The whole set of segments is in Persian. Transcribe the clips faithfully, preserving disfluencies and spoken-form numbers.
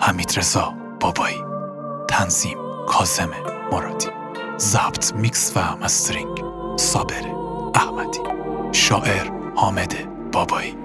حمیدرضا بابایی، تنظیم کاظم مرادی، ضبط میکس و مسترینگ صابر احمدی، شاعر حامد بابایی.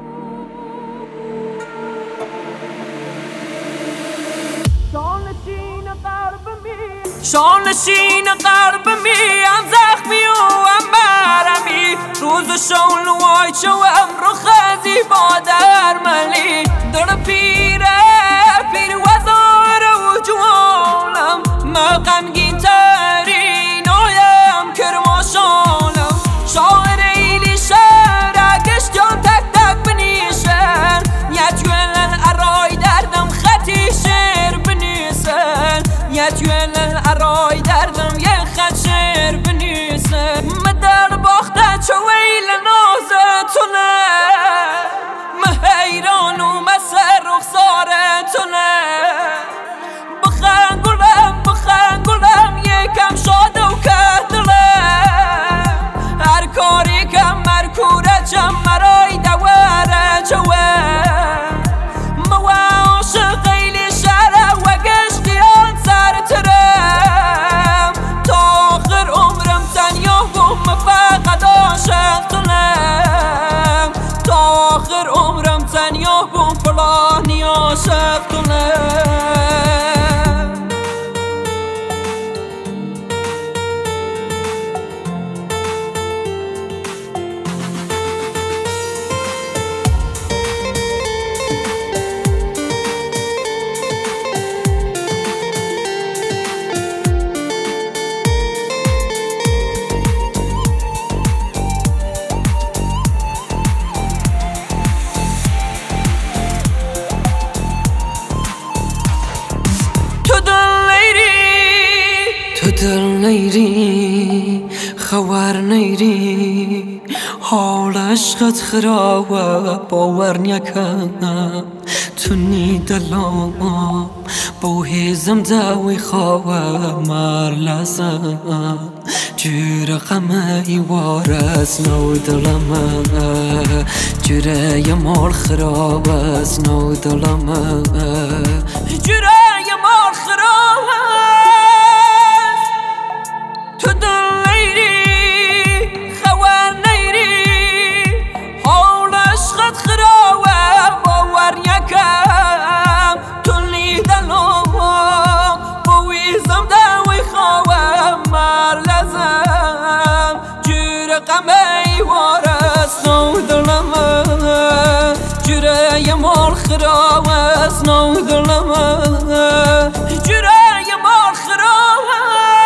شانشین قلب می هم زخمی و هم برمی، روز شون وای چو امرو خزی با درملی در پیره پیر وزار و جوالم ما غمگین ترین آیم کرماشانم شاعر ایلی شهر گشتان تک تک بنیشن یتویلن ارای دردم خطی شعر بنیسن یتویلن ارای دردم یه خط شعر بنیسن مدر باخته چویل نازتونه مهیران و مسر رخسارتونه بخن گلم بخن گلم یکم شاده و کهدلم هر کاری کم مرکوره چم مرای دواره چوه موا عاشق ایلی شهره و گشتیان سر ترم تا آخر عمرم تنیا بوم فقط عاشق تونم تا آخر عمرم تنیا بوم فلانی عاشق تونم. دل نیری خوار نیری حال عشقت خرابه باور نکنم تو نی دلام با هیزم داوی خواه مار لازم جور غمه ای وارز نو دلم جوره ی مال خراب از نو دلم جوره ی مال خراب قمي ورث نود لما جرى يا مال خراوس نود لما جرى يا مال خراوس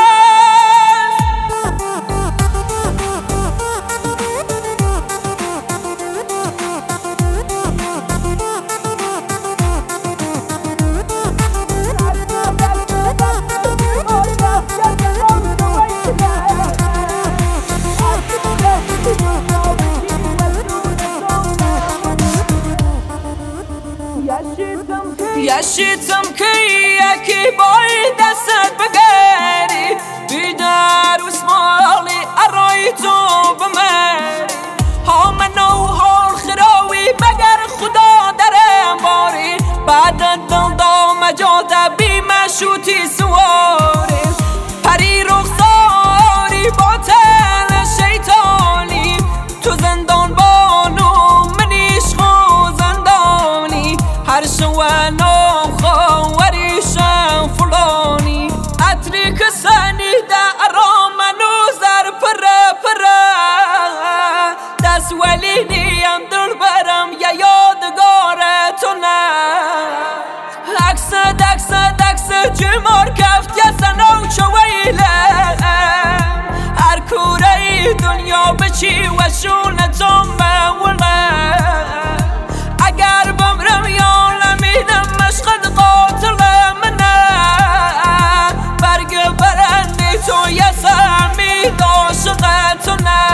یشیتم که یکی بای دست بگیری بیدر اسمالی ارای تو بمری ها منو حال خراوی بگر خدا درم باری بعد دل دام جاده بی مشوتی سواری پری رخساری باطل شیطانی تو زندان بانو منیش خو زندانی هر شوانو خوریشم فلانی عطری که سنیده ارامنو زر پره پره دست ولی نیم دل برم یا یادگارتونه عکس دکس دکس جمار کفت یا سنو چویله هر کوره دنیا بچی و شونتون موله اگر بمرم یا لمیدم مشقد قاتل منه برگ برندی تو یه سمید عاشقتونه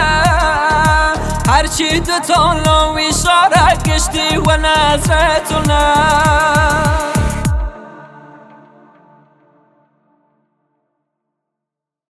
هرچی دتان لو اشاره کشتی و نظرتونه